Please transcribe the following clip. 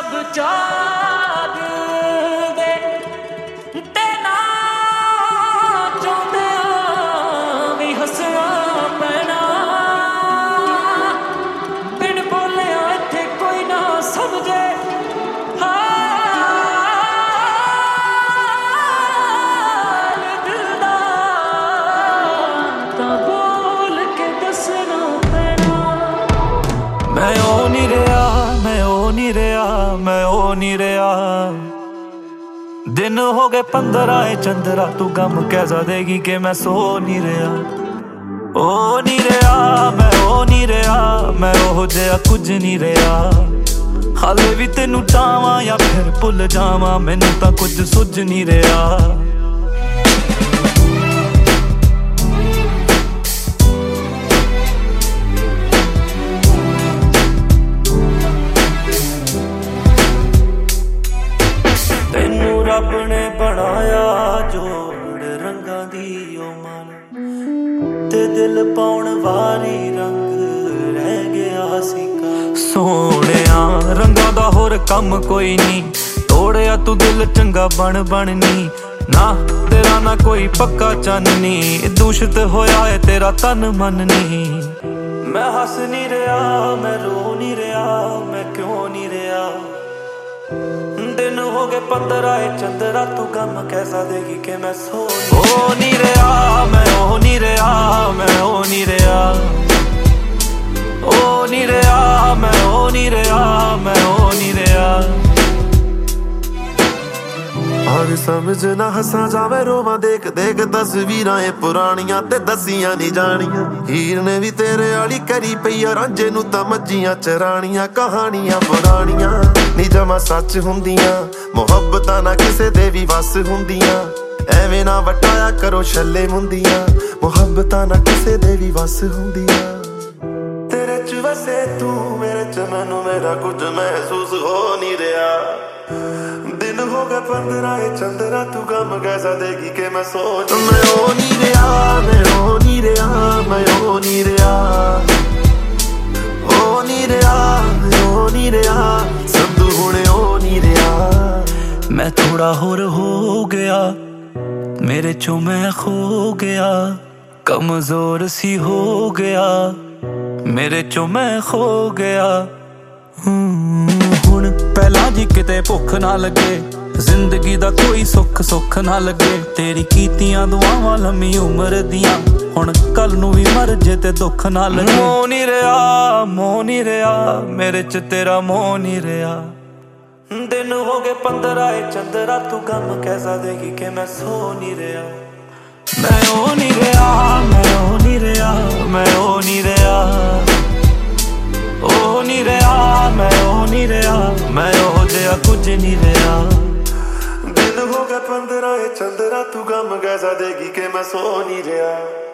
सब जाग दे ते ना चाहते भी हसना पैना बिन बोले इत्थे कोई ना समझे हाल दिल दा तां बोल के दसना पैना मैं ओ नहीं रहा मैं ओ नहीं रहा मैं ओ नहीं रहा दिन हो गए 15 चंद्रा तू गम कैसा देगी कि मैं सो नहीं रहा ओ नहीं रहा मैं ओ नहीं रहा मैं ओहो जिहा कुछ नहीं रहा हाले भी तेनू चाहवां या फिर भुल जावां मैनू तां कुछ सुझ नहीं रहा रब ने बनाया जोड़ रंगां दी ओ मन ते दिल पाउण वारी रंग रह गया सी सोहणिया रंगां दा होर कम कोई नहीं तोड़िया तू दिल चंगा बन नी ना तेरा ना कोई पक्का चन्नी दूषित होया है तेरा तन मन नहीं मैं हस नहीं रहा मैं रो नहीं रहा मैं क्यों नहीं रहा दिन हो गए 15 चंद्रा तू गम कैसा देगी कि मैं सो नहीं रहा मैं ओ नहीं रहा मैं ओ नहीं रहा ओ नहीं रहा मैं ओ नहीं रहा मैं ओ नहीं रहा आग समझ ना हसा जावे रोवां देख देख तस्वीरां पुरानियां ते दसियां नहीं जानियां हीर ने भी तेरे आली करी पई रांझे नू तां मज्जियां चरानियां कहानियां पुरानियां नी जमा सच हुंदियां मुहब्बतां ना किसे दे भी वस हुंदियां एवें ना वटाया करो छल्ले मुंदियां मुहब्बतां ना किसे दे भी वस हुंदियां तेरे च वसे तू मेरे च मैनू मेरा कुछ महसूस हो नहीं रहा दिन हो गए 15 चंद्रा तू गम कैसा देगी कि मैं सो मैं ओ नहीं रहा मैं ओ नहीं रहा मैं ओ नहीं रहा ओ नहीं रहा मैं ओ नहीं रहा संधू हुणे ओ नहीं रहा मैं थोड़ा होर हो गया मेरे चो मैं खो गया कमजोर सी हो गया मेरे चो मैं खो गया हुण पहला जी किते भुख ना लगे जिंदगी दा कोई सुख सुख ना लगे तेरी कीतियां दुआवां लम्मी उम्र दियां हुण कल नू भी मर जे ते दुख ना लगे मोह नहीं रहा मेरे च तेरा मोह नहीं रहा दिन हो गए 15 चंद्रा तू गम कैसा देगी कि मैं सो नहीं रहा मैं ओ नहीं रहा मैं ओ नहीं रहा मैं ओ नहीं रहा ओ नहीं रहा मैं ओ नहीं रहा मैं ओहो जिहा कुछ नहीं रहा दिन हो गए 15 चंद्रा तू गम कैसा देगी कि मैं सो नहीं रहा